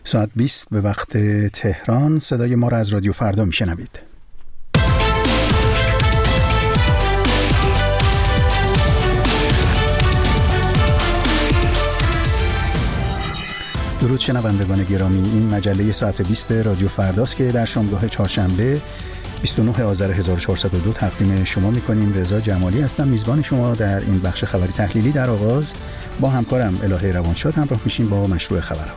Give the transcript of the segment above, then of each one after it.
ساعت 20 به وقت تهران. صدای ما را از رادیو فردا میشنوید. درود شنوندگان گرامی، این مجله ساعت 20 رادیو فرداست که در شامگاه چهارشنبه 29 آذر 1402 تقدیم شما می‌کنیم. رضا جمالی هستم، میزبان شما در این بخش خبری تحلیلی. در آغاز با همکارم الهه روانشاد همراه میشیم با مشروع خبرها.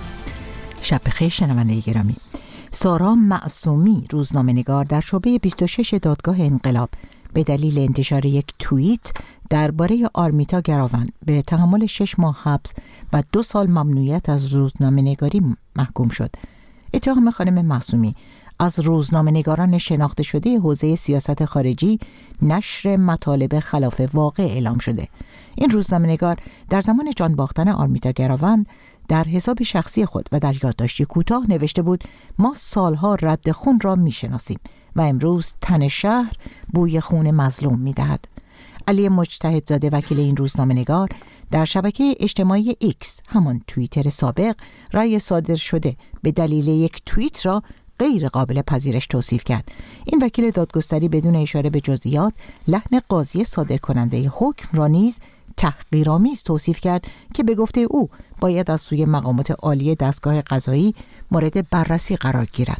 شب بخیر شنونده گرامی. سارا معصومی روزنامه‌نگار در شعبه 26 دادگاه انقلاب به دلیل انتشار یک توییت درباره آرمیتا گراون به تحمل 6 ماه حبس و 2 سال ممنوعیت از روزنامه‌نگاری محکوم شد. اتهام خانم معصومی از روزنامه‌نگاران شناخته شده حوزه سیاست خارجی نشر مطالب خلاف واقع اعلام شده. این روزنامه‌نگار در زمان جان باختن آرمیتا گراون در حساب شخصی خود و در یادداشتی کوتاه نوشته بود: ما سالها رد خون را میشناسیم و امروز تن شهر بوی خون مظلوم میدهد. علی مجتهدزاده وکیل این روزنامه‌نگار در شبکه اجتماعی ایکس، همان توییتر سابق، رأی صادر شده به دلیل یک توییت را غیر قابل پذیرش توصیف کرد. این وکیل دادگستری بدون اشاره به جزئیات لحن قاضی صادر کننده حکم را نیز تحقیرآمیز توصیف کرد که به گفته او باید از سوی مقامات عالی دستگاه قضایی مورد بررسی قرار گیرد.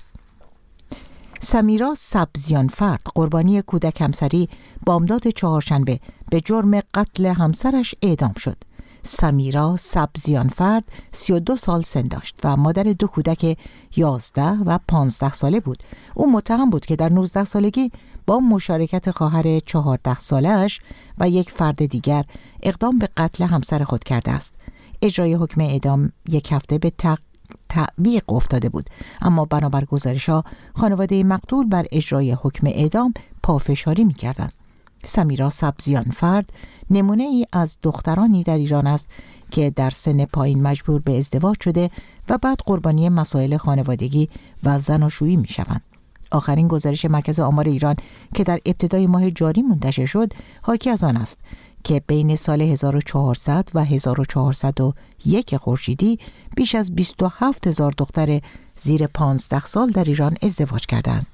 سمیرا سبزیانفرد، قربانی کودک همسری، بامداد چهارشنبه به جرم قتل همسرش اعدام شد. سمیرا سبزیانفرد 32 سال سن داشت و مادر 2 کودک 11 و 15 ساله بود. او متهم بود که در 19 سالگی با مشارکت خواهر 14 ساله‌اش و یک فرد دیگر اقدام به قتل همسر خود کرده است. اجرای حکم اعدام 1 هفته به تعویق افتاده بود، اما بنابر گزارش‌ها خانواده مقتول بر اجرای حکم اعدام پافشاری می‌کردند. سمیرا سبزیانفرد نمونه ای از دخترانی در ایران است که در سن پایین مجبور به ازدواج شده و بعد قربانی مسائل خانوادگی و زناشویی می‌شوند. آخرین گزارش مرکز آمار ایران که در ابتدای ماه جاری منتشر شد حاکی از آن است که بین سال 1400 و 1401 خورشیدی بیش از 27,000 دختر زیر 15 سال در ایران ازدواج کردند.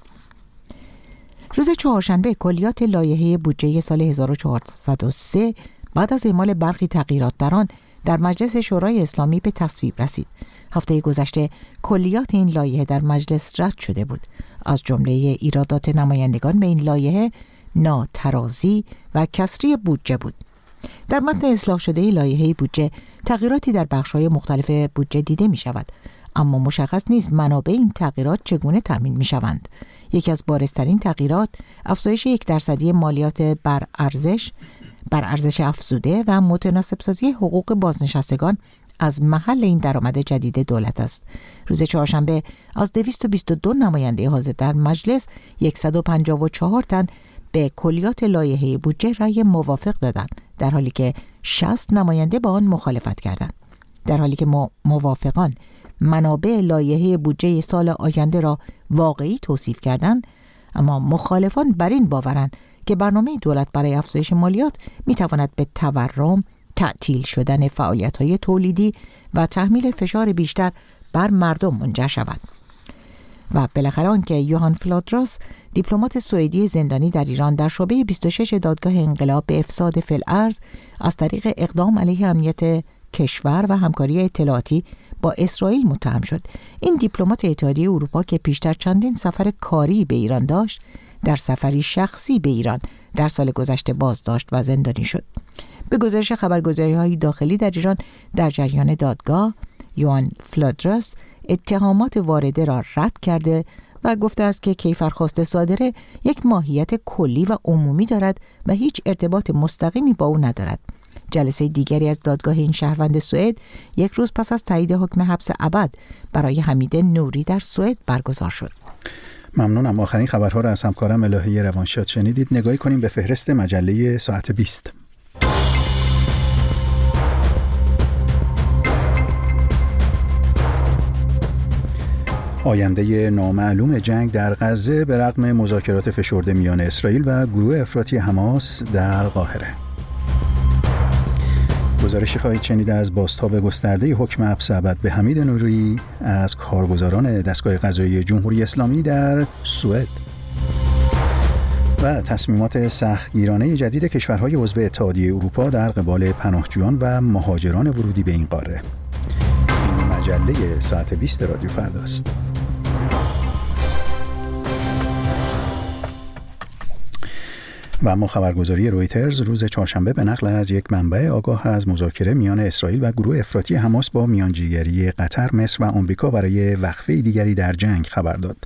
روز چهارشنبه کلیات لایحه بودجه سال 1403 بعد از اعمال برخی تغییرات در آن در مجلس شورای اسلامی به تصویب رسید. هفته گذشته کلیات این لایحه در مجلس رد شده بود. از جمله ایرادات نمایندگان به این لایحه ناترازی و کسری بودجه بود. در متن اصلاح شده لایحه بودجه تغییراتی در بخش‌های مختلف بودجه دیده می‌شود، اما مشخص نیست منابع این تغییرات چگونه تامین می‌شوند. یکی از بارزترین تغییرات افزایش 1% مالیات بر ارزش افزوده و متناسب سازی حقوق بازنشستگان از محل این درآمد جدید دولت است. روز چهارشنبه از 222 نماینده حاضر در مجلس 154 تن به کلیات لایحه بودجه رأی موافق دادند، در حالی که 60 نماینده با آن مخالفت کردند. در حالی که موافقان منابع لایحه بودجه سال آینده را واقعی توصیف کردند، اما مخالفان بر این باورند که برنامه دولت برای افزایش مالیات می‌تواند به تورم، تعطیل شدن فعالیت‌های تولیدی و تحمیل فشار بیشتر بر مردم منجر شود. و بالاخره آنکه یوهان فلادراس، دیپلمات سوئدی زندانی در ایران، در شعبه 26 دادگاه انقلاب به افساد فی‌الارض از طریق اقدام علیه امنیت کشور و همکاری اطلاعاتی با اسرائیل متهم شد. این دیپلمات اتحادیه اروپا که پیشتر چندین سفر کاری به ایران داشت، در سفری شخصی به ایران در سال گذشته بازداشت و زندانی شد. به گزارش خبرگزاری‌های داخلی در ایران، در جریان دادگاه یوهان فلادراس اتهامات وارده را رد کرده و گفته است که کیفرخواست صادره یک ماهیت کلی و عمومی دارد و هیچ ارتباط مستقیمی با او ندارد. جلسه دیگری از دادگاه این شهروند سوئد 1 روز پس از تایید حکم حبس ابد برای حمید نوری در سوئد برگزار شد. ممنونم. آخرین خبرها را از همکارم الهه روانشاد شنیدید. نگاهی کنیم به فهرست مجله ساعت 20. آینده نامعلوم جنگ در غزه به رغم مذاکرات فشرده میان اسرائیل و گروه افراطی حماس در قاهره. گزارشی خواهید شنید از بازتاب گسترده حکم حبس ابد به حمید نوری از کارگزاران دستگاه قضایی جمهوری اسلامی در سوئد و تصمیمات سختگیرانه جدید کشورهای عضو اتحادیه اروپا در قبال پناهجویان و مهاجران ورودی به این قاره. این مجله ساعت 20 رادیو فرداست. و اما خبرگزاری رویترز روز چهارشنبه به نقل از یک منبع آگاه از مذاکره میان اسرائیل و گروه افراطی حماس با میانجیگری قطر، مصر و آمریکا برای وقفه دیگری در جنگ خبر داد.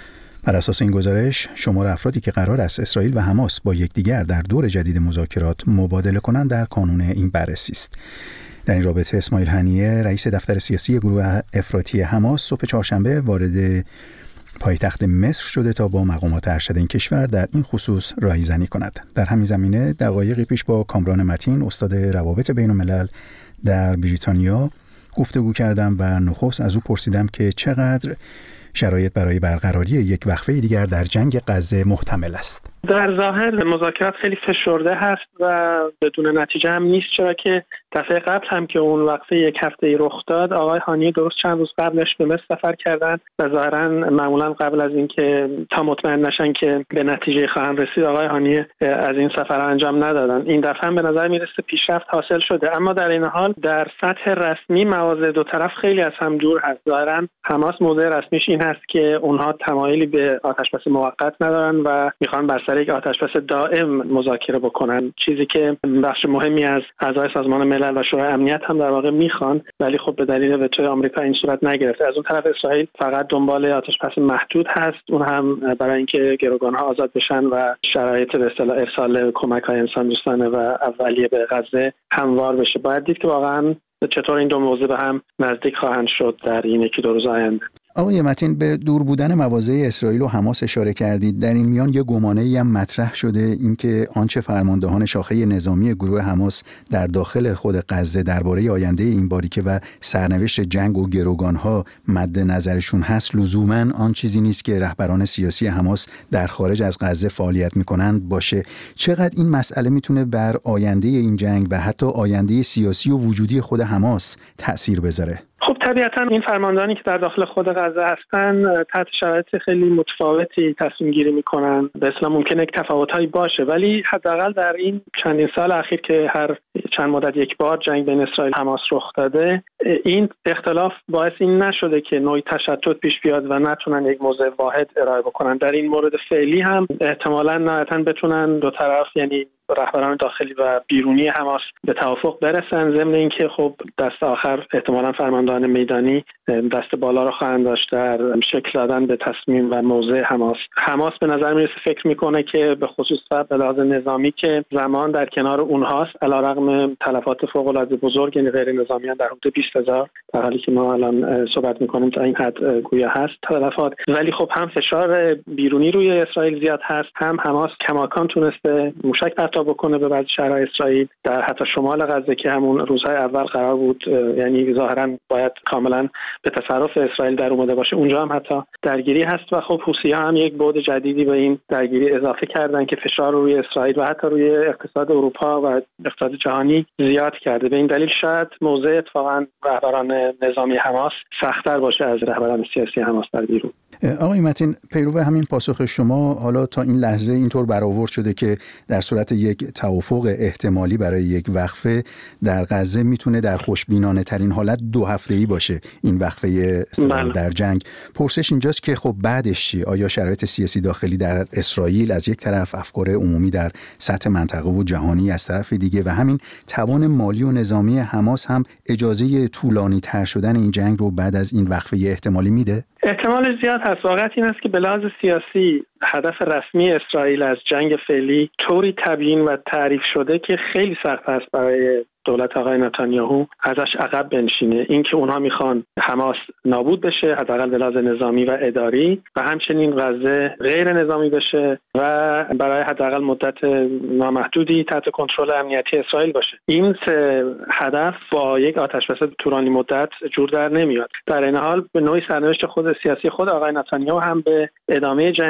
بر اساس این گزارش، شمار افرادی که قرار است اسرائیل و حماس با یکدیگر در دور جدید مذاکرات مبادله کنند در کانون این بررسی است. در این رابطه اسماعیل هنیه، رئیس دفتر سیاسی گروه افراطی حماس، صبح چهارشنبه وارد پایتخت مصر شده تا با مقامات ارشد این کشور در این خصوص راهیزنی کند. در همین زمینه دقایقی پیش با کامران متین، استاد روابط بین الملل در بریتانیا گفتگو کردم و نخست از او پرسیدم که چقدر شرایط برای برقراری یک وقفه دیگر در جنگ غزه محتمل است. در ظاهر مذاکرات خیلی فشرده هست و بدون نتیجه هم نیست، چرا که دفعه قبل هم که اون وقفه یک هفته‌ای رخ داد، آقای هانیه درست چند روز قبلش به مصر سفر کردن و ظاهراً معمولاً قبل از اینکه تا مطمئن نشن که به نتیجه خواهند رسید، آقای هانیه از این سفر انجام ندادن. این دفعه هم به نظر میرسه پیشرفت حاصل شده، اما در این حال در سطح رسمی مواضع دو طرف خیلی از هم دور هست. ظاهراً حماس موضع رسمیش این هست که اونها تمایلی به آتش‌بس موقت ندارن و میخوان بر سر یک آتش‌بس دائم مذاکره بکنن، چیزی که بخش مهمی از اعضای سازمان ملل و شورای امنیت هم در واقع میخوان، ولی خب به دلیل وتوی آمریکا این صورت نگرفته. از اون طرف اسرائیل فقط دنبال آتش‌بس محدود هست، اون هم برای اینکه گروگان‌ها آزاد بشن و شرایط به اصطلاح ارسال کمک‌های انسان‌دوستانه و اولیه به غزه هموار بشه. باید دید که واقعا چطور این دو موضوع به هم نزدیک خواهند شد در این یکی دو روز آینده. آقای متین، به دور بودن مواضع اسرائیل و حماس اشاره کردید. در این میان یک گمانه‌ای هم مطرح شده، اینکه آنچه فرماندهان شاخه نظامی گروه حماس در داخل خود غزه درباره آینده این باریکه و سرنوشت جنگ و گروگان‌ها مد نظرشون هست، لزوماً آن چیزی نیست که رهبران سیاسی حماس در خارج از غزه فعالیت می‌کنند باشه. چقدر این مسئله میتونه بر آینده این جنگ و حتی آینده سیاسی و وجودی خود حماس تأثیر بذاره؟ خب طبیعتا این فرماندهانی که در داخل خود غزه هستن تحت شرایط خیلی متفاوتی تصمیم گیری میکنن. به اصطلاح ممکنه یک تفاوت‌هایی باشه، ولی حداقل در این چندین سال اخیر که هر چند مدت یک بار جنگ بین اسرائیل و حماس رخ داده، این اختلاف باعث این نشده که نوعی تشتت پیش بیاد و نتونن یک موضع واحد ارائه بکنن. در این مورد فعلی هم احتمالاً نهایتاً بتونن دو طرف، یعنی رهبران داخلی و بیرونی حماس، به توافق برسن، ضمن اینکه خب دست آخر احتمالاً فرماندهان میدانی دست بالا رو خواهند داشت در شکل دادن به تصمیم و موضع حماس. حماس به نظر میرسه فکر میکنه که به خصوص به لحاظ نظامی که زمان در کنار اونهاست، علیرغم تلفات فوق العاده بزرگ، یعنی غیر نظامیان در حدود 20,000 در حالی که ما الان صحبت میکنیم تا این حد گویا هست تلفات، ولی خب هم فشار بیرونی روی اسرائیل زیاد هست، هم حماس کماکان تونسته موشک پرتاب بکنه به بعضی شهرهای اسرائیل در حتی شمال غزه که همون روزهای اول قرار بود، یعنی ظاهرا باید کاملا به تصرف اسرائیل در اومده باشه، اونجا هم حتی درگیری هست و خب حوثی‌ها هم یک بعد جدیدی به این درگیری اضافه کردن که فشار روی اسرائیل و حتی روی اقتصاد اروپا و اقتصاد جهانی زیاد کرده. به این دلیل شاید موضع اتفاقا رهبران نظامی حماس سخت‌تر باشه از رهبران سیاسی حماس در بیرون. آقای متین، پیرو همین پاسخ شما، حالا تا این لحظه اینطور برآورد شده که در صورت یک توافق احتمالی برای یک وقفه در غزه میتونه در خوشبینانه ترین حالت 2 هفته‌ای باشه این وقفه در جنگ. پرسش اینجاست که خب بعدش چی؟ آیا شرایط سیاسی داخلی در اسرائیل از یک طرف، افکار عمومی در سطح منطقه و جهانی از طرف دیگه و همین توان مالی و نظامی حماس هم اجازه طولانی تر شدن این جنگ رو بعد از این وقفه احتمالی میده؟ احتمال زیاد هست. واقعیت این است که به لحاظ سیاسی هدف رسمی اسرائیل از جنگ فعلی طوری تبیین و تعریف شده که خیلی سخت است برای دولت آقای نتانیاهو ازش عقب بنشینه. این که اونها میخوان حماس نابود بشه، حداقل به لحاظ نظامی و اداری، و همچنین غزه غیر نظامی بشه و برای حداقل مدت نامحدودی تحت کنترل امنیتی اسرائیل باشه. این سه هدف با یک آتش‌بس طولانی مدت جور در نمیاد. در این حال به نوعی سرنوشت خود سیاسی خود آقای نتانیاهو هم به ادامه جنگ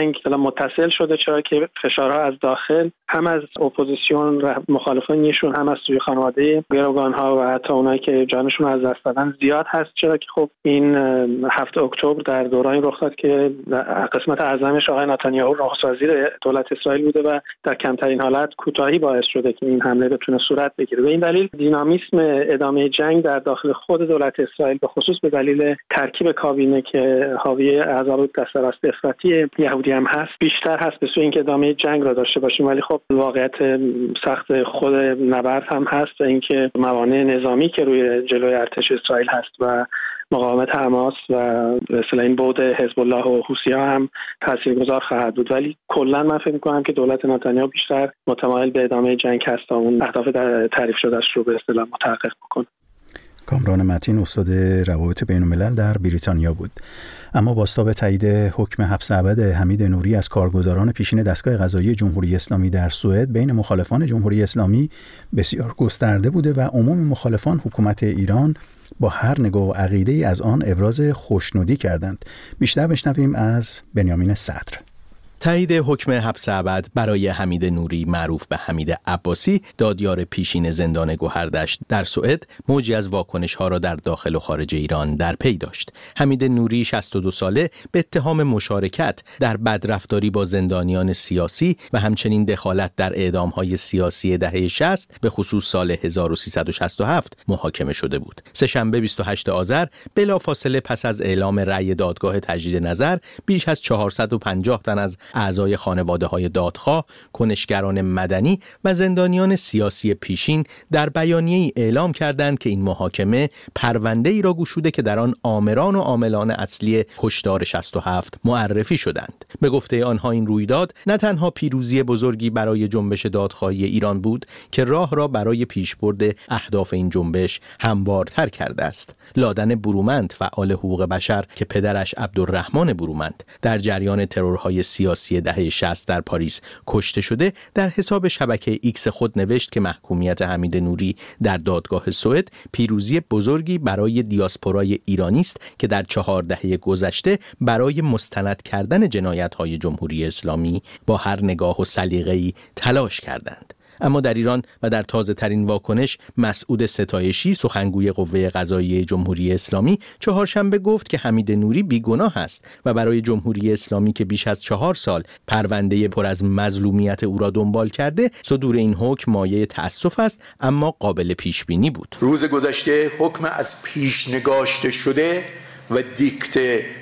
متصل شده، چرا که فشارها از داخل هم از اپوزیسیون و مخالفانشون هم از سوی خانواده گروگان‌ها و حتی اونایی که جانشون از دست دادن زیاد هست، چرا که خب این 7 اکتبر در دوران رخ داد که قسمت اعظمش آقای نتانیاهو نخست وزیر دولت اسرائیل بوده و در کمترین حالت کوتاهی باعث شده که این حمله بتونه صورت بگیره. به این دلیل دینامیسم ادامه جنگ در داخل خود دولت اسرائیل به خصوص به دلیل ترکیب کابینه که حاوی اعضای دست راست افراطی یهودی هم هست بیشتر هست به سوی اینکه ادامه جنگ را داشته باشیم. ولی خب واقعیت سخت خود نبرد هم هست و اینکه موانع نظامی که روی جلوی ارتش اسرائیل هست و مقاومت حماس و مثلا این بود حزب الله و حوثی‌ها هم تاثیرگذار خواهد بود. ولی کلا من فکر می‌کنم که دولت نتانیاهو بیشتر متمایل به ادامه جنگ هست تا اون اهداف تعریف شده‌اش رو به اصطلاح متحقق بکنه. کامران متین استاد روابط بین‌الملل در بریتانیا بود. اما بازتاب تایید حکم حبس ابد حمید نوری از کارگزاران پیشین دستگاه قضایی جمهوری اسلامی در سوئد بین مخالفان جمهوری اسلامی بسیار گسترده بوده و عموم مخالفان حکومت ایران با هر نگاه و عقیده‌ای از آن ابراز خوشنودی کردند. بیشتر بشنویم از بنیامین صدر. تایید حکم حبس ابد برای حمید نوری معروف به حمید عباسی، دادیار پیشین زندان گوهردشت در سوئد، موجی از واکنش‌ها را در داخل و خارج ایران در پی داشت. حمید نوری 62 ساله به اتهام مشارکت در بدرفتاری با زندانیان سیاسی و همچنین دخالت در اعدام‌های سیاسی دهه 60 به خصوص سال 1367 محاکمه شده بود. سه‌شنبه 28 آذر بلافاصله پس از اعلام رأی دادگاه تجدید نظر، بیش از 450 تن از اعضای خانواده‌های دادخواه، کنشگران مدنی و زندانیان سیاسی پیشین در بیانیه‌ای اعلام کردند که این محاکمه پرونده‌ای را گشوده که در آن آمران و عاملان اصلی کشتار 67 معرفی شدند. به گفته آنها این رویداد نه تنها پیروزی بزرگی برای جنبش دادخواهی ایران بود که راه را برای پیشبرد اهداف این جنبش هموارتر کرده است. لادن برومند، فعال حقوق بشر که پدرش عبدالرحمن برومند در جریان ترورهای سیاسی دهه 60 در پاریس کشته شده، در حساب شبکه ایکس خود نوشت که محکومیت حمید نوری در دادگاه سوئد پیروزی بزرگی برای دیاسپورای ایرانی است که در 4 دهه گذشته برای مستند کردن جنایت‌های جمهوری اسلامی با هر نگاه و سلیقه‌ای تلاش کردند. اما در ایران و در تازه ترین واکنش، مسعود ستایشی، سخنگوی قوه قضاییه جمهوری اسلامی، چهارشنبه گفت که حمید نوری بیگناه است و برای جمهوری اسلامی که بیش از 4 سال پرونده پر از مظلومیت او را دنبال کرده، صدور این حکم مایه تأسف است اما قابل پیش بینی بود. روز گذشته حکم از پیش نگاشته شده و دیکت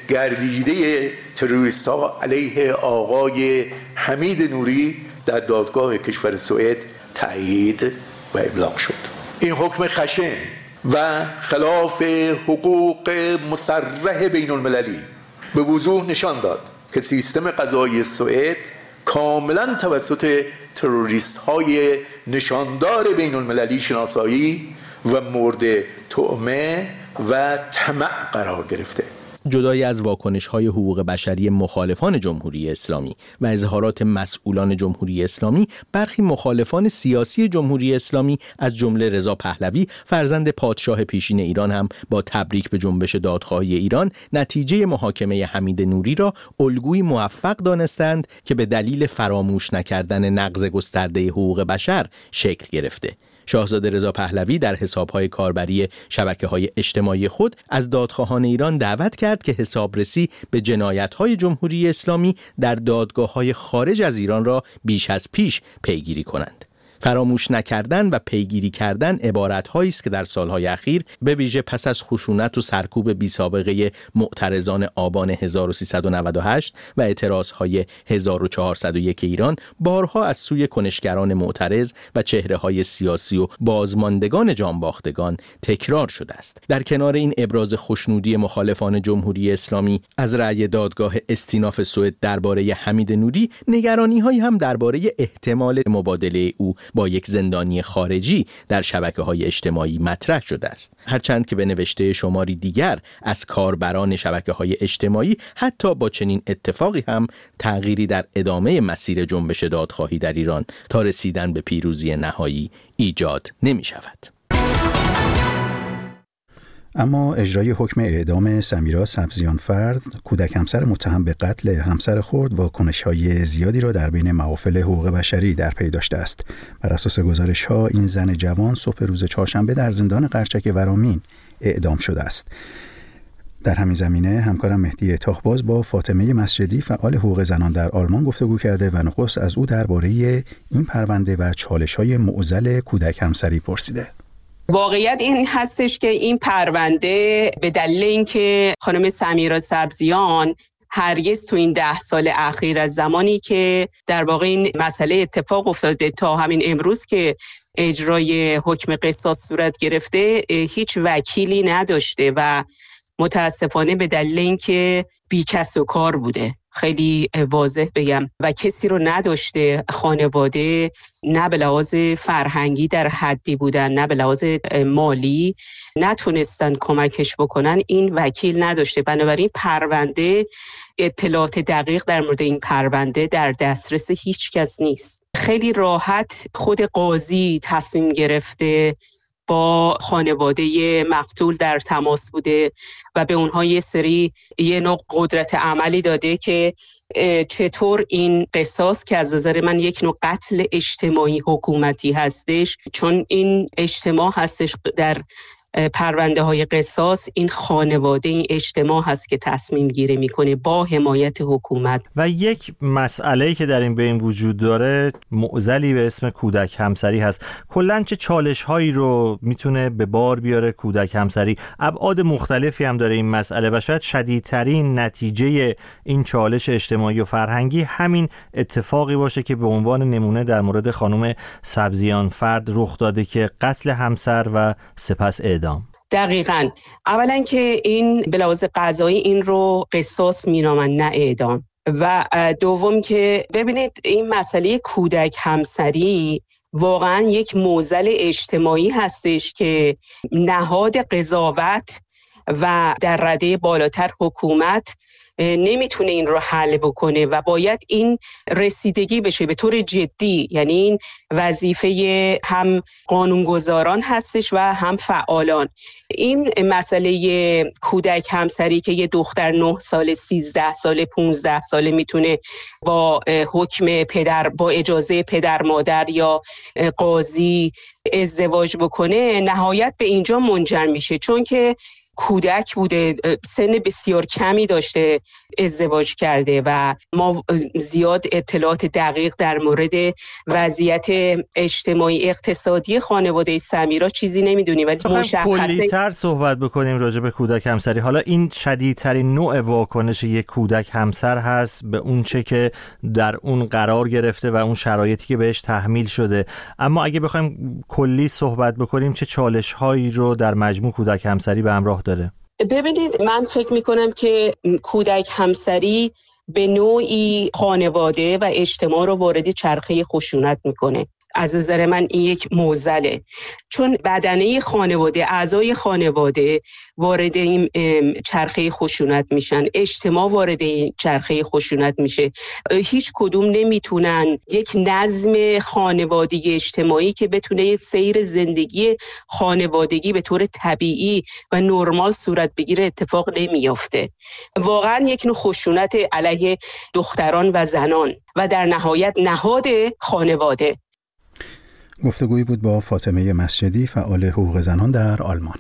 گردیده تروریست‌ها علیه آقای حمید نوری در دادگاه کشور سوئد تایید و ابلاغ شد. این حکم خشن و خلاف حقوق مصرح بین المللی به وضوح نشان داد که سیستم قضایی سوئد کاملا توسط تروریست‌های نشاندار بین المللی شناسایی و مورد تهمه و طمع قرار گرفته. جدای از واکنش‌های حقوق بشری مخالفان جمهوری اسلامی و اظهارات مسئولان جمهوری اسلامی، برخی مخالفان سیاسی جمهوری اسلامی از جمله رضا پهلوی، فرزند پادشاه پیشین ایران، هم با تبریک به جنبش دادخواهی ایران نتیجه محاکمه حمید نوری را الگوی موفق دانستند که به دلیل فراموش نکردن نقض گسترده حقوق بشر شکل گرفته. شاهزاده رضا پهلوی در حساب‌های کاربری شبکه‌های اجتماعی خود از دادخواهان ایران دعوت کرد که حسابرسی به جنایت‌های جمهوری اسلامی در دادگاه‌های خارج از ایران را بیش از پیش پیگیری کنند. فراموش نکردن و پیگیری کردن عبارت‌هایی است که در سالهای اخیر به ویژه پس از خشونت و سرکوب بی‌سابقه معترضان آبان 1398 و اعتراضهای 1401 ایران بارها از سوی کنشگران معترض و چهره‌های سیاسی و بازماندگان جانباختگان تکرار شده است. در کنار این ابراز خوشنودی مخالفان جمهوری اسلامی از رأی دادگاه استیناف سوئد درباره حمید نوری، نگرانی‌هایی هم درباره احتمال مبادله او با یک زندانی خارجی در شبکه‌های اجتماعی مطرح شده است. هرچند که به نوشته شماری دیگر از کاربران شبکه‌های اجتماعی حتی با چنین اتفاقی هم تغییری در ادامه مسیر جنبش دادخواهی در ایران تا رسیدن به پیروزی نهایی ایجاد نمی‌شود. اما اجرای حکم اعدام سمیرا سبزیانفرد، کودک همسر متهم به قتل همسر خود، واکنش‌های زیادی را در بین محافل حقوق بشری در پی داشته است. بر اساس گزارش‌ها این زن جوان صبح روز چهارشنبه در زندان قرچک ورامین اعدام شده است. در همین زمینه همکارم مهدی تاهباز با فاطمه مسجدی فعال حقوق زنان در آلمان گفتگو کرده و نخست از او درباره این پرونده و چالش‌های معضل کودک همسری پرسیده. واقعیت این هستش که این پرونده به دلیل اینکه خانم سمیرا سبزیان هرگز تو این 10 سال اخیر از زمانی که در واقع این مسئله اتفاق افتاده تا همین امروز که اجرای حکم قصاص صورت گرفته هیچ وکیلی نداشته و متاسفانه به دلیل اینکه بی کس و کار بوده، خیلی واضح بگم، و کسی رو نداشته، خانواده نه به لحاظ فرهنگی در حدی بودن نه به لحاظ مالی نتونستن کمکش بکنن، این وکیل نداشته. بنابراین پرونده، اطلاعات دقیق در مورد این پرونده در دسترس هیچ کس نیست. خیلی راحت خود قاضی تصمیم گرفته، با خانواده مقتول در تماس بوده و به اونها یه نوع قدرت عملی داده که چطور این قصاص که از نظر من یک نوع قتل اجتماعی حکومتی هستش، چون این اجتماع هستش در پرونده های قصاص، این خانواده، این اجتماع هست که تصمیم گیری میکنه با حمایت حکومت. و یک مسئله‌ای که در این بین وجود داره، معضلی به اسم کودک همسری هست. کلاً چه چالش هایی رو میتونه به بار بیاره کودک همسری؟ ابعاد مختلفی هم داره این مسئله و شاید شدیدترین نتیجه این چالش اجتماعی و فرهنگی همین اتفاقی باشه که به عنوان نمونه در مورد خانم سبزیانفرد رخ داده که قتل همسر و سپس اعدام. دقیقاً. اولا که این به لحاظ قضایی این رو قصاص مینامن نه اعدام، و دوم که ببینید این مسئله کودک همسری واقعاً یک معضل اجتماعی هستش که نهاد قضاوت و در رده بالاتر حکومت نمیتونه این رو حل بکنه و باید این رسیدگی بشه به طور جدی. یعنی این وظیفه هم قانونگذاران هستش و هم فعالان. این مسئله کودک همسری که یه دختر 9 سال، 13 سال، 15 ساله میتونه با حکم پدر، با اجازه پدر مادر یا قاضی ازدواج بکنه، نهایت به اینجا منجر میشه، چون که کودک بوده، سن بسیار کمی داشته ازدواج کرده و ما زیاد اطلاعات دقیق در مورد وضعیت اجتماعی اقتصادی خانواده سمیرا چیزی نمیدونیم. ولی کلی‌تر صحبت بکنیم راجع به کودک همسری. حالا این شدیدترین نوع واکنش یک کودک همسر هست به اون چه که در اون قرار گرفته و اون شرایطی که بهش تحمیل شده، اما اگه بخوایم کلی صحبت بکنیم چه چالش هایی رو در مجموع کودک همسری به همراه داره؟ ببینید، من فکر میکنم که کودک همسری به نوعی خانواده و اجتماع رو وارد چرخه خشونت میکنه. از نظر من این یک معضله، چون بدنه خانواده، اعضای خانواده وارد این چرخه خشونت میشن، اجتماع وارد این چرخه خشونت میشه. هیچ کدوم نمیتونن یک نظم خانوادگی اجتماعی که بتونه سیر زندگی خانوادگی به طور طبیعی و نرمال صورت بگیره اتفاق نمیافته. واقعا یک نوع خشونت علیه دختران و زنان و در نهایت نهاد خانواده. گفتگویی بود با فاطمه مسجدی، فعال حقوق زنان در آلمان.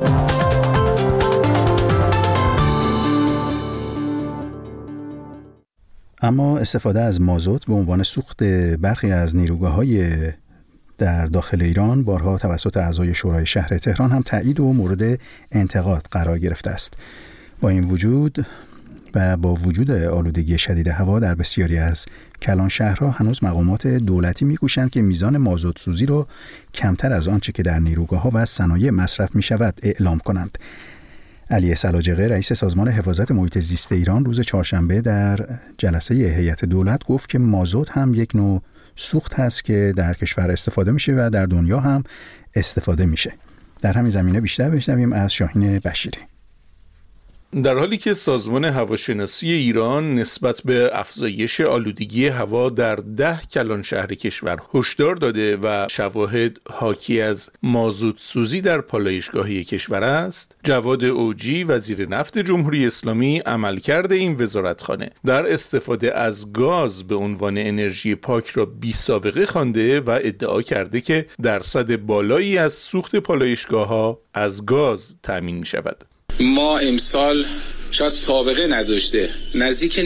اما استفاده از مازوت به عنوان سوخت برخی از نیروگاه‌های در داخل ایران بارها توسط اعضای شورای شهر تهران هم تایید و مورد انتقاد قرار گرفته است. با این وجود و با وجود آلودگی شدید هوا در بسیاری از کلان شهرها هنوز مقامات دولتی می‌کوشند که میزان مازوت سوزی را کمتر از آنچه که در نیروگاه‌ها و صنایع مصرف می‌شود اعلام کنند. علی سلاجقه رئیس سازمان حفاظت محیط زیست ایران روز چهارشنبه در جلسه هیئت دولت گفت که مازوت هم یک نوع سوخت هست که در کشور استفاده میشه و در دنیا هم استفاده میشه. در همین زمینه بیشتر بشنویم از شاهین بشیری. در حالی که سازمان هواشناسی ایران نسبت به افزایش آلودگی هوا در 10 کلان شهر کشور هشدار داده و شواهد حاکی از مازوت سوزی در پالایشگاهی کشور است، جواد اوجی وزیر نفت جمهوری اسلامی عملکرد این وزارتخانه در استفاده از گاز به عنوان انرژی پاک را بی سابقه خوانده و ادعا کرده که درصد بالایی از سوخت پالایشگاه‌ها از گاز تأمین می شود. ما امسال شاید سابقه نداشته نزدیک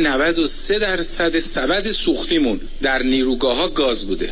93% سبد سوختیمون در نیروگاه‌ها گاز بوده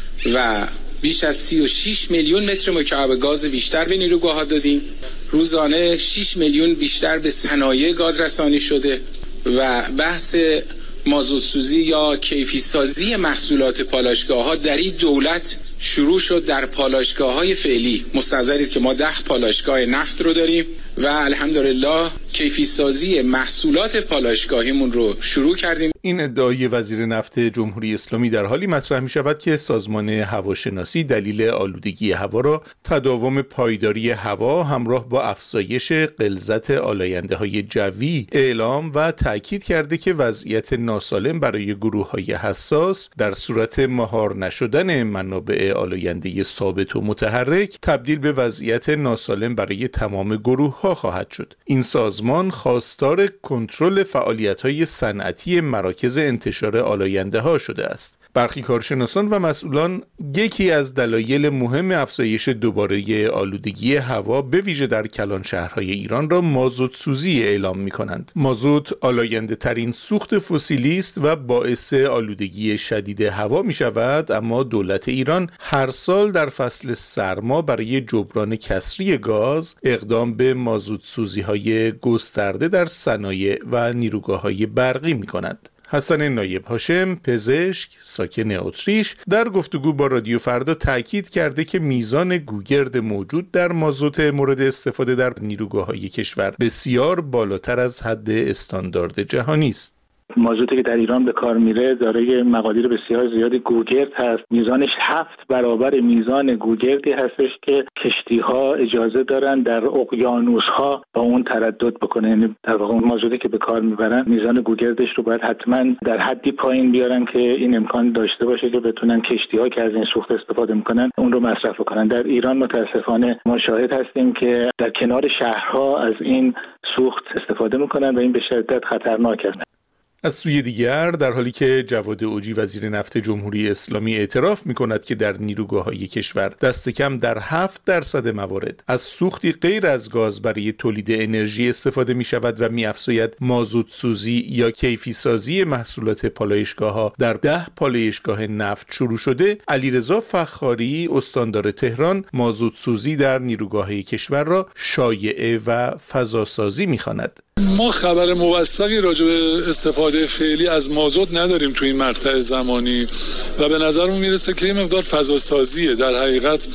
و بیش از 36 میلیون متر مکعب گاز بیشتر به نیروگاه‌ها دادیم. روزانه 6 میلیون بیشتر به صنایع گاز رسانی شده و بحث مازوت سوزی یا کیفی سازی محصولات پالایشگاه‌ها در این دولت شروع شد. در پالایشگاه‌های فعلی مستحضرید که ما 10 پالایشگاه نفت رو داریم و الحمدلله کیفی سازی محصولات پالایشگاهیمون رو شروع کردیم. این ادعای وزیر نفت جمهوری اسلامی در حالی مطرح می شود که سازمان هواشناسی دلیل آلودگی هوا را تداوم پایداری هوا همراه با افزایش غلظت آلاینده‌های جوی اعلام و تأکید کرده که وضعیت ناسالم برای گروه‌های حساس در صورت مهار نشدن منابع آلاینده ثابت و متحرک تبدیل به وضعیت ناسالم برای تمام گروه‌ها خواهد شد. این سازمان خواستار کنترل فعالیت‌های صنعتی مراکز انتشار آلاینده‌ها شده است. برخی کارشناسان و مسئولان یکی از دلایل مهم افزایش دوباره آلودگی هوا به ویژه در کلان شهرهای ایران را مازوت سوزی اعلام می‌کنند. مازوت آلاینده ترین سوخت فسیلی است و باعث آلودگی شدید هوا می‌شود، اما دولت ایران هر سال در فصل سرما برای جبران کسری گاز اقدام به مازوت سوزی‌های گسترده در صنایع و نیروگاه‌های برقی می‌کند. حسن نایب هاشم، پزشک ساکن اتریش، در گفتگو با رادیو فردا تأکید کرده که میزان گوگرد موجود در مازوت مورد استفاده در نیروگاه‌های کشور بسیار بالاتر از حد استاندارد جهانی است. مازوتی که در ایران به کار میره دارای مقادیر بسیار زیادی گوگرد هست. میزانش 7 برابر میزان گوگردی هستش که کشتی‌ها اجازه دارن در اقیانوس‌ها با اون تردد بکنن. یعنی در واقع مازوتی که به کار میبرن میزان گوگردش رو باید حتما در حدی پایین بیارن که این امکان داشته باشه که بتونن کشتی‌ها که از این سوخت استفاده میکنن اون رو مصرف کنن. در ایران متاسفانه ما شاهد هستیم که در کنار شهرها از این سوخت استفاده میکنن و این به شدت خطرناک است. از سوی دیگر در حالی که جواد اوجی وزیر نفت جمهوری اسلامی اعتراف می‌کند که در نیروگاه‌های کشور دست کم در 7% موارد از سوختی غیر از گاز برای تولید انرژی استفاده می‌شود و می‌افزاید مازوت سوزی یا کیفی سازی محصولات پالایشگاه‌ها در 10 پالایشگاه نفت شروع شده، علیرضا فخاری استاندار تهران مازوت سوزی در نیروگاه‌های کشور را شایعه و فضاسازی می‌خواند. ما خبر موثقی راجع به استفاده فعلی از مازوت نداریم توی این مقطع زمانی و به نظرمون میرسه که این مقدار فضاسازیه. در حقیقت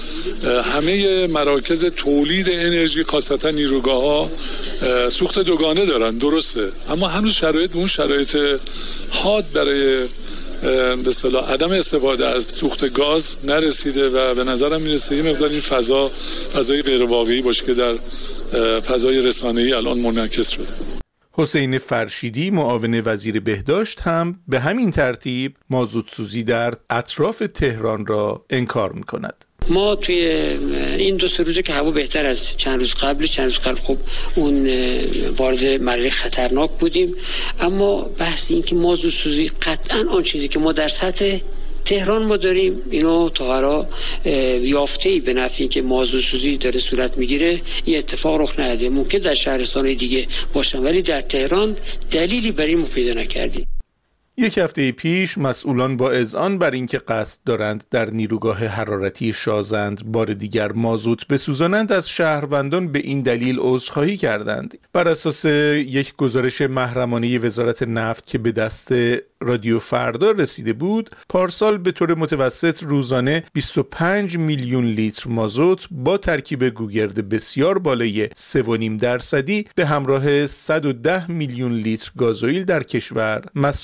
همه مراکز تولید انرژی خاصتا نیروگاه‌ها سوخت دوگانه دارن، درسته، اما هنوز شرایط اون شرایط حاد برای به اصطلاح عدم استفاده از سوخت گاز نرسیده و به نظرم میرسه این مقدار این فضای غیر واقعی باشه که در فضای رسانه‌ای الان منعکس شده. حسین فرشیدی معاون وزیر بهداشت هم به همین ترتیب مازوت سوزی در اطراف تهران را انکار می‌کند. ما توی این 2-3 روزه که هوا بهتر از چند روز قبل خب اون وارد مرحله خطرناک بودیم، اما بحث این که مازوت سوزی قطعاً آن چیزی که ما در سطح تهران ما داریم اینو تا یافته‌ای به نفعی که مازوت سوزی داره صورت میگیره این اتفاق رخ نداده. ممکن در شهرستان‌های دیگه باشن ولی در تهران دلیلی برای ما پیدا نکردیم. یک هفته پیش مسئولان با اذعان بر اینکه قصد دارند در نیروگاه حرارتی شازند بار دیگر مازوت بسوزانند از شهروندان به این دلیل عذرخواهی کردند. بر اساس یک گزارش محرمانه وزارت نفت که به دست رادیو فردا رسیده بود، پارسال به طور متوسط روزانه 25 میلیون لیتر مازوت با ترکیب گوگرد بسیار بالای 3.5% به همراه 110 میلیون لیتر گازوئیل در کشور مصرف شده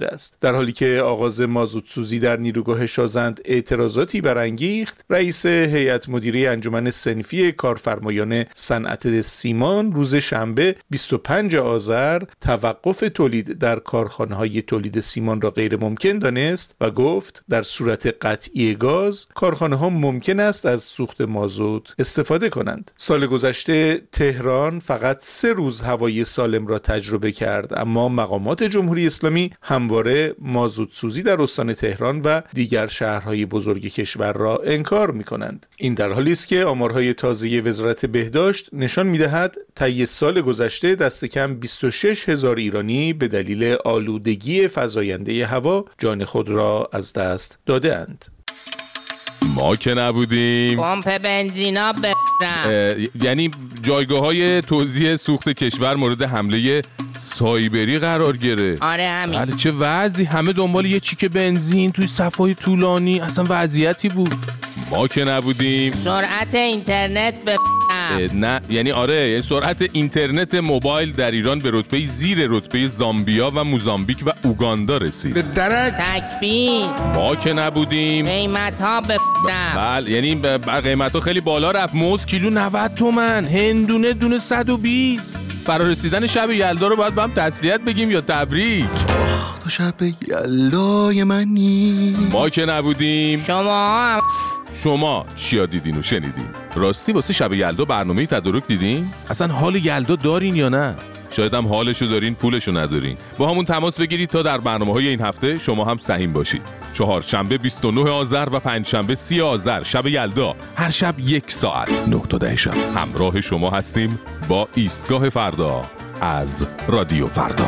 است. در حالی که آغاز مازوتسوزی در نیروگاه شازند اعتراضاتی برانگیخت، رئیس هیئت مدیره انجمن صنفی کارفرمایان صنعت سیمان روز شنبه 25 آذر توقف تولید در کارخانه‌های تولید سیمان را غیر ممکن دانست و گفت در صورت قطعی گاز کارخانه‌ها ممکن است از سوخت مازوت استفاده کنند. سال گذشته تهران فقط 3 روز هوای سالم را تجربه کرد، اما مقامات جمهوری اسلامی همواره مازوت سوزی در استان تهران و دیگر شهرهای بزرگ کشور را انکار می‌کنند. این در حالی است که آمارهای تازه وزارت بهداشت نشان می‌دهد طی سال گذشته دست کم 26,000 ایرانی به دلیل آلودگی فزاینده هوا جان خود را از دست داده‌اند. ما که نبودیم پمپ بنزینا ببرم، یعنی جایگاه‌های توزیع سوخت کشور مورد حمله سایبری قرار گرفت. آره همین. بله چه وضعی، همه دنبال یه چیک بنزین توی صفای طولانی، اصلا وضعیتی بود. ما که نبودیم سرعت اینترنت ببرم. نه یعنی آره، یعنی سرعت اینترنت موبایل در ایران به رتبه زیر رتبه زامبیا و موزامبیک و اوگاندا رسید. به درک تکبیر. ما که نبودیم قیمت ها ببرم. بله یعنی قیمت ها خیلی بالا رفت. موز کیلو 90 تومن، هندونه دونه 120. فرا رسیدن شب یلدا رو باید با هم تسلیت بگیم یا تبریک؟ تو شب یلدای منی. ما که نبودیم شما چیا دیدین و شنیدین؟ راستی واسه شب یلدا برنامه تدارک دیدین؟ اصلا حال یلدا دارین یا نه؟ شاید هم حالشو دارین پولشو ندارین. با همون تماس بگیرید تا در برنامه‌های این هفته شما هم سهیم باشید. چهارشنبه 29 آذر و پنجشنبه 30 آذر شب یلدا، هر شب 1 ساعت 9 تا 10 شب همراه شما هستیم با ایستگاه فردا از رادیو فردا.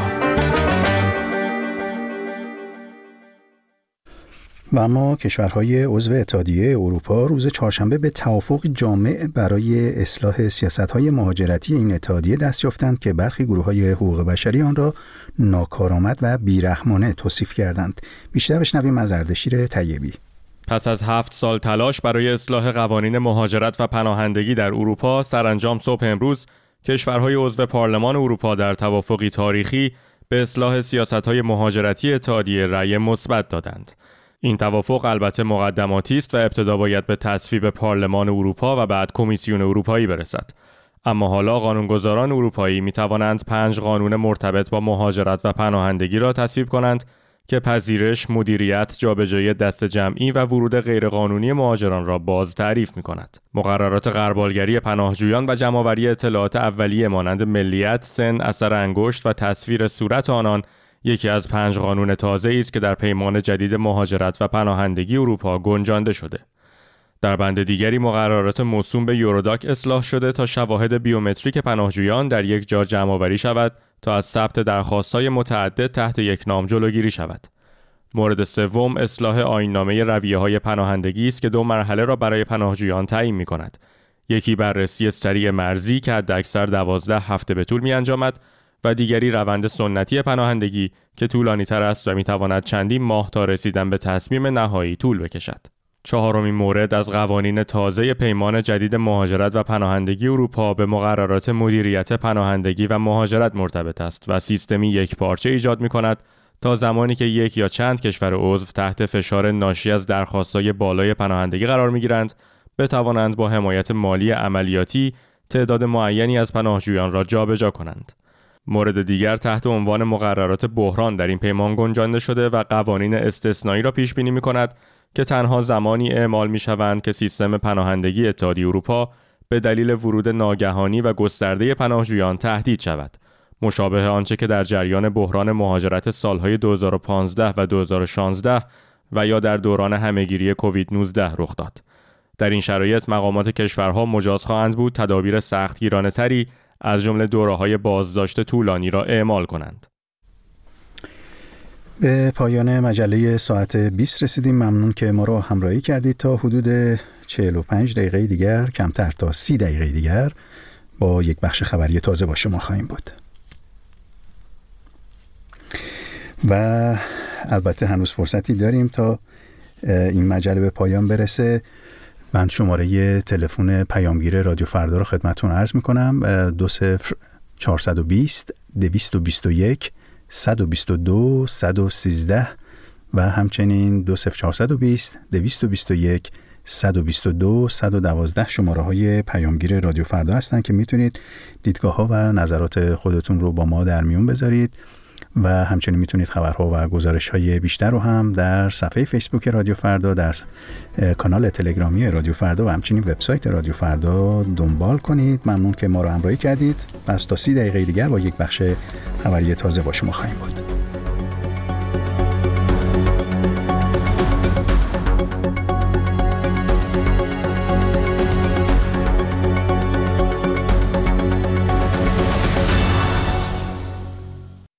و اما کشورهای عضو اتحادیه اروپا روز چهارشنبه به توافق جامع برای اصلاح سیاست‌های مهاجرتی این اتحادیه دست یافتند که برخی گروه‌های حقوق بشری آن را ناکارآمد و بیرحمانه توصیف کردند. بیشتر بشنویم از اردشیر طیبی. پس از 7 سال تلاش برای اصلاح قوانین مهاجرت و پناهندگی در اروپا، سرانجام صبح امروز کشورهای عضو پارلمان اروپا در توافقی تاریخی به اصلاح سیاست‌های مهاجرتی اتحادیه رأی مثبت دادند. این توافق البته مقدماتی است و ابتدا باید به تصویب پارلمان اروپا و بعد کمیسیون اروپایی برسد. اما حالا قانونگذاران اروپایی می توانند 5 قانون مرتبط با مهاجرت و پناهندگی را تصویب کنند که پذیرش، مدیریت، جابجایی دست جمعی و ورود غیرقانونی مهاجران را باز تعریف می کند. مقررات غربالگری پناهجویان و جمع‌آوری اطلاعات اولیه مانند ملیت، سن، اثر انگشت و تصویر صورت آنان یکی از 5 قانون تازه‌ای است که در پیمان جدید مهاجرت و پناهندگی اروپا گنجانده شده. در بند دیگری مقررات موسوم به یوروداک اصلاح شده تا شواهد بیومتریک پناهجویان در یک جا جمع‌آوری شود تا از ثبت درخواست‌های متعدد تحت یک نام جلوگیری شود. مورد سوم اصلاح آیین‌نامه رویه‌های پناهندگی است که 2 مرحله را برای پناهجویان تعیین می‌کند. یکی بررسی سریع مرزی که حداکثر 12 هفته به طول می‌انجامد و دیگری روند سنتی پناهندگی که طولانی تر است و می‌تواند چندین ماه تا رسیدن به تصمیم نهایی طول بکشد. 4مین مورد از قوانین تازه پیمان جدید مهاجرت و پناهندگی اروپا به مقررات مدیریت پناهندگی و مهاجرت مرتبط است و سیستمی یکپارچه ایجاد می‌کند تا زمانی که یک یا چند کشور عضو تحت فشار ناشی از درخواست‌های بالای پناهندگی قرار می‌گیرند، بتوانند با حمایت مالی عملیاتی تعداد معینی از پناهجویان را جابجا کنند. مورد دیگر تحت عنوان مقررات بحران در این پیمان گنجانده شده و قوانین استثنایی را پیش بینی می‌کند که تنها زمانی اعمال می‌شوند که سیستم پناهندگی اتحادیه اروپا به دلیل ورود ناگهانی و گسترده پناهجویان تهدید شود، مشابه آنچه که در جریان بحران مهاجرت سالهای 2015 و 2016 و یا در دوران همه‌گیری کووید 19 رخ داد. در این شرایط مقامات کشورها مجاز خواهند بود تدابیر سختگیرانه‌تری از جمله دوره‌های بازداشت طولانی را اعمال کنند. به پایان مجله ساعت 20 رسیدیم. ممنون که ما را همراهی کردید. تا حدود 45 دقیقه دیگر، کمتر تا 30 دقیقه دیگر با یک بخش خبری تازه با شما خواهیم بود. و البته هنوز فرصتی داریم تا این مجله به پایان برسه. من شماره تلفن پیامگیر رادیو فردا رو خدمتتون عرض میکنم: 20420 221 122 113 و همچنین 20420 221 122 112 شماره های پیامگیر رادیو فردا هستن که میتونید دیدگاه ها و نظرات خودتون رو با ما در میون بذارید و همچنین میتونید خبرها و گزارش های بیشتر رو هم در صفحه فیسبوک رادیو فردا، در کانال تلگرامی رادیو فردا و همچنین وبسایت رادیو فردا دنبال کنید. ممنون که ما رو همراهی کردید. پس تا 30 دقیقه دیگر با یک بخش خبری تازه با شما خواهیم بود.